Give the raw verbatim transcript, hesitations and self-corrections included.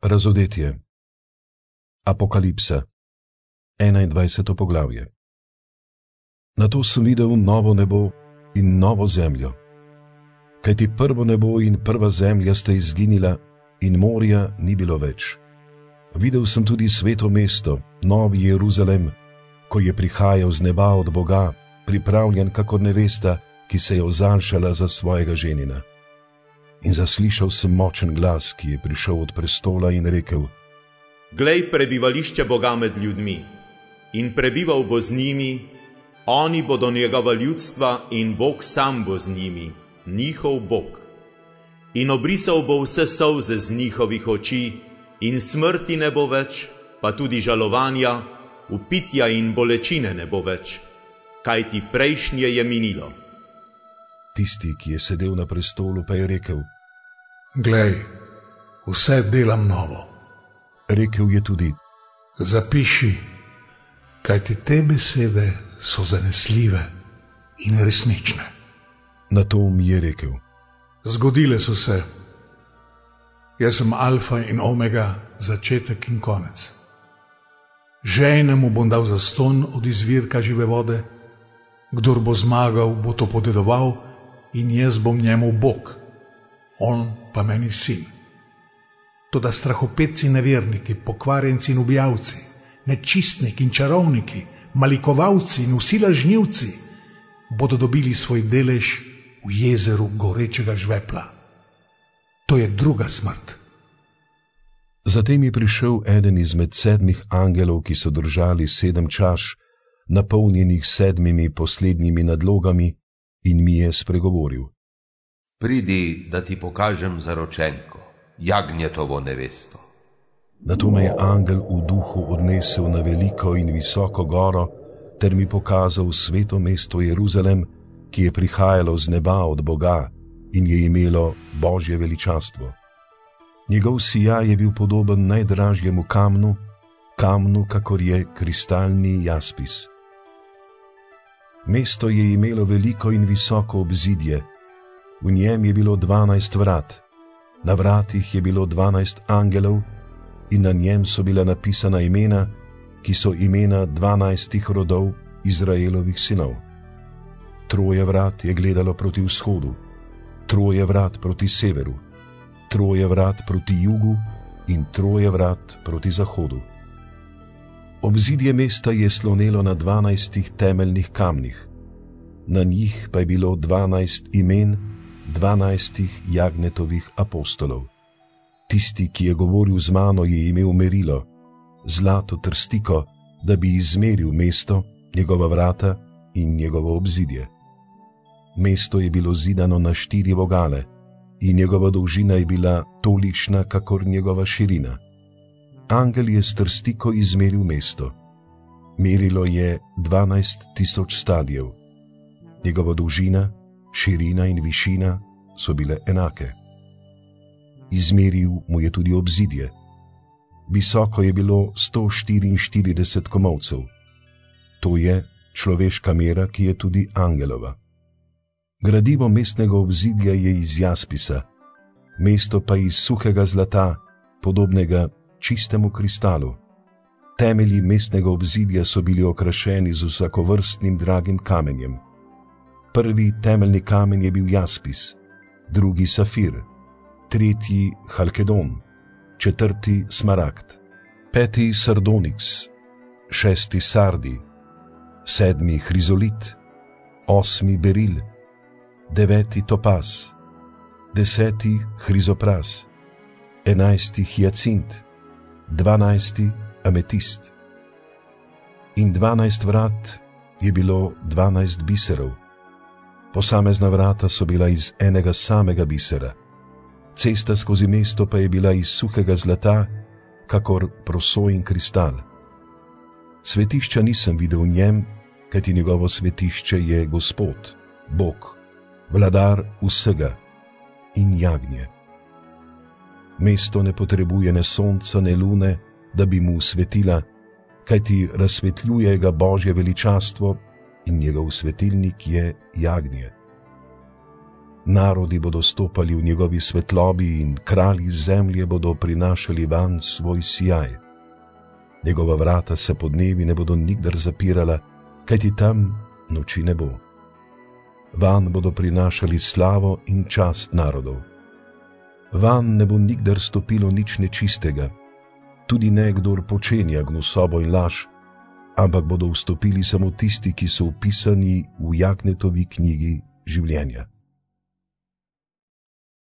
Razodetje. Apokalipsa. enaindvajseto poglavje. Nato sem videl novo nebo in novo zemljo, kajti prvo nebo in prva zemlja sta izginila in morja ni bilo več. Videl sem tudi sveto mesto, novi Jeruzalem, ko je prihajal z neba od Boga, pripravljen kakor nevesta, ki se je ozaljšala za svojega ženina. In zaslišal sem močen glas, ki je prišel od prestola in rekel: Glej prebivališče Boga med ljudmi, in prebival bo z njimi, oni bodo njegova ljudstva in Bog sam bo z njimi, njihov Bog. In obrisal bo vse solze z njihovih oči, in smrti ne bo več, pa tudi žalovanja, vpitja in bolečine ne bo več, kajti prejšnje je minilo. Tisti, ki je sedel na prestolu, pa je rekel: Glej, vse delam novo. Rekel je tudi: Zapiši, kajti te besede so zanesljive in resnične. Nato mi je rekel: Zgodile so se. Jaz sem alfa in omega, začetek in konec. Ženemu bom dal zastonj od izvirka žive vode, kdor bo zmagal, bo to podedoval, in jaz bom njemu Bog, on pa meni sin. Toda strahopetci neverniki, pokvarjenci in ubijalci, nečistniki in čarovniki, malikovalci in vsi lažnivci bodo dobili svoj delež v jezeru gorečega žvepla. To je druga smrt. Zatem je prišel eden izmed sedmih angelov, ki so držali sedem čaš, napolnjenih sedmimi poslednjimi nadlogami, in mi je spregovoril: Pridi, da ti pokažem zaročenko, jagnjetovo nevesto. Nato me je angel v duhu odnesel na veliko in visoko goro, ter mi pokazal sveto mesto Jeruzalem, ki je prihajalo z neba od Boga in je imelo Božje veličastvo. Njegov sijaj je bil podoben najdražjemu kamnu, kamnu, kakor je kristalni jaspis. Mesto je imelo veliko in visoko obzidje, v njem je bilo dvanajst vrat, na vratih je bilo dvanajst angelov in na njem so bila napisana imena, ki so imena dvanajstih rodov Izraelovih sinov. Troje vrat je gledalo proti vzhodu, troje vrat proti severu, troje vrat proti jugu in troje vrat proti zahodu. Obzidje mesta je slonelo na dvanajstih temeljnih kamnih, na njih pa je bilo dvanajst imen dvanajstih jagnetovih apostolov. Tisti, ki je govoril z mano, je imel merilo, zlato trstiko, da bi izmeril mesto, njegova vrata in njegovo obzidje. Mesto je bilo zidano na štiri vogale in njegova dolžina je bila tolikšna, kakor njegova širina. Angel je s trstiko izmeril mesto. Merilo je dvanajst tisoč stadijev. Njegova dolžina, širina in višina so bile enake. Izmeril mu je tudi obzidje. Visoko je bilo sto štiriinštirideset komolcev. To je človeška mera, ki je tudi angelova. Gradivo mestnega obzidja je iz jaspisa, mesto pa iz suhega zlata, podobnega čistemu kristalu. Temelji mestnega obzidja so bili okrašeni z vsakovrstnim dragim kamenjem. Prvi temeljni kamen je bil jaspis, drugi safir, tretji halkedon, četrti smaragd, peti sardoniks, šesti sardi, sedmi hrizolit, osmi beril, deveti topaz, deseti hrizopras, enajsti hiacint, dvanajsti ametist. In dvanajst vrat je bilo dvanajst biserov. Posamezna vrata so bila iz enega samega bisera. Cesta skozi mesto pa je bila iz suhega zlata, kakor prosojin kristal. Svetišča nisem videl v njem, kajti njegovo svetišče je Gospod, Bog, vladar vsega in jagnje. Mesto ne potrebuje ne sonca, ne lune, da bi mu svetila, kajti razsvetljuje ga Božje veličastvo in njegov svetilnik je jagnje. Narodi bodo stopali v njegovi svetlobi in kralji zemlje bodo prinašali van svoj sijaj. Njegova vrata se podnevi ne bodo nikdar zapirala, kajti tam noči ne bo. Van bodo prinašali slavo in čast narodov. Van ne bo nikdar stopilo nič nečistega, tudi ne kdor počenja gnusobo in laž, ampak bodo vstopili samo tisti, ki so vpisani v Jagnjetovi knjigi življenja.